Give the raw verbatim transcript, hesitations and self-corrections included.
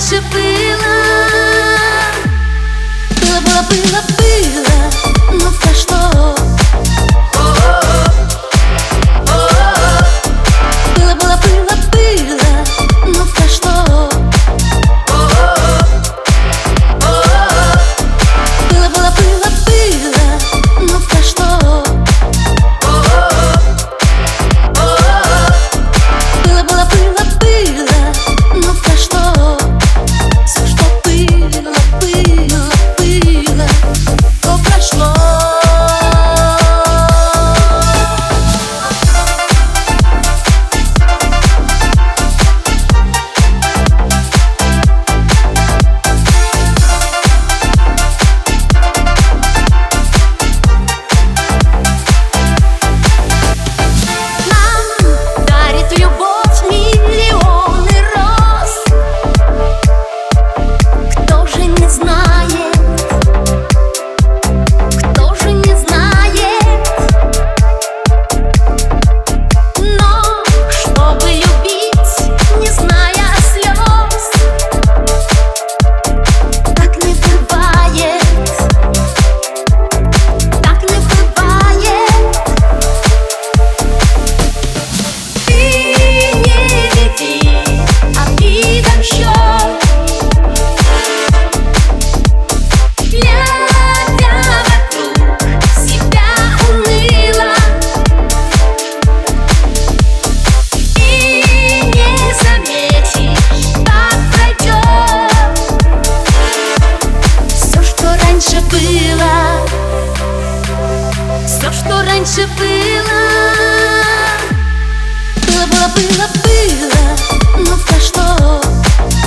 раньше было. Было, было, было, было, но прошло. Было, было, было, было, но прошло. Было, было, было, было, но прошло. Было, было, было, было, но прошло. Все, что было, было, было, то прошло. Все, что раньше было, было, было, было, было, но прошло.